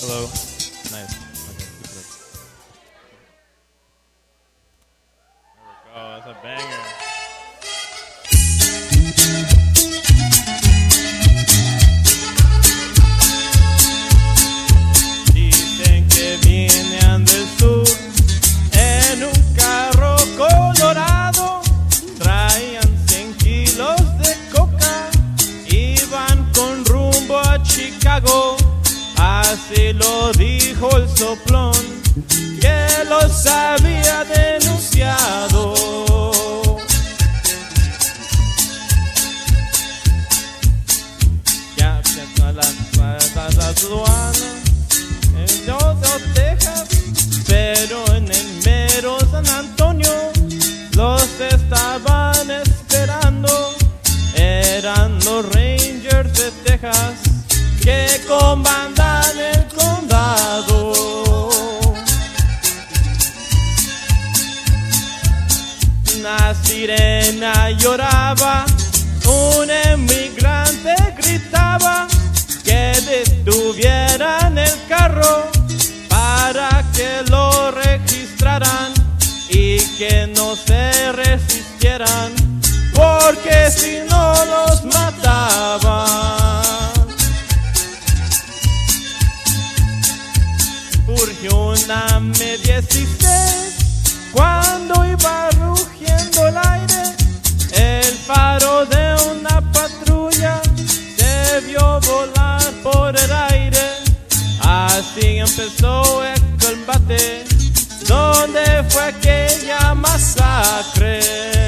Hello. Nice. Okay, keep it up. There we go. That's a banger. Dicen que vienen del sur en un carro colorado. Traían 100 kilos de coca. Iban con rumbo a Chicago. Así lo dijo el soplón que los había denunciado. Ya a las aduanas en Oso, Texas, pero en el mero San Antonio los estaban esperando. Eran los Rangers de Texas que comandan el condado. Una sirena lloraba, un emigrante gritaba que detuvieran el carro para que lo registraran y que no se resistieran, porque si no los mataban. Surgió una M16 cuando iba rugiendo el aire. El faro de una patrulla se vio volar por el aire. Así empezó el combate, donde fue aquella masacre.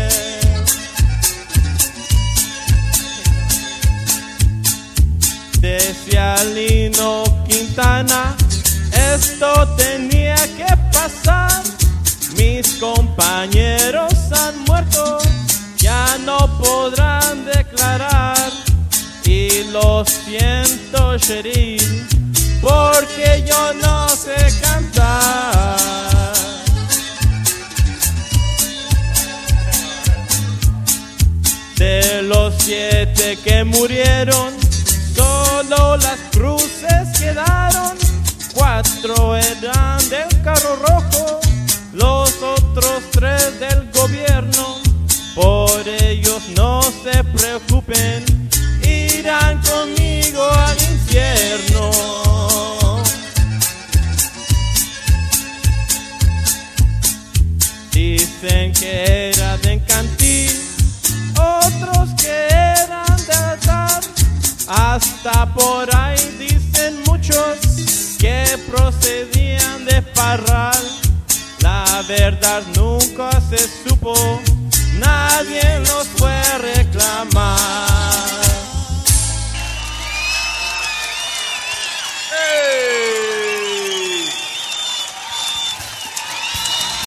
Decía Lino Quintana: esto tenía que pasar, mis compañeros han muerto, ya no podrán declarar. Y lo siento, sheriff, porque yo no sé cantar. De los 7 que murieron, solo las cruces quedaron. 4 eran del carro rojo, los otros 3 del gobierno. Por ellos no se preocupen, irán conmigo al infierno. Dicen que eran de Cantil, otros que eran de altar. Hasta por ahí dicen muchos que procedían de Parral. La verdad nunca se supo, nadie los fue a reclamar.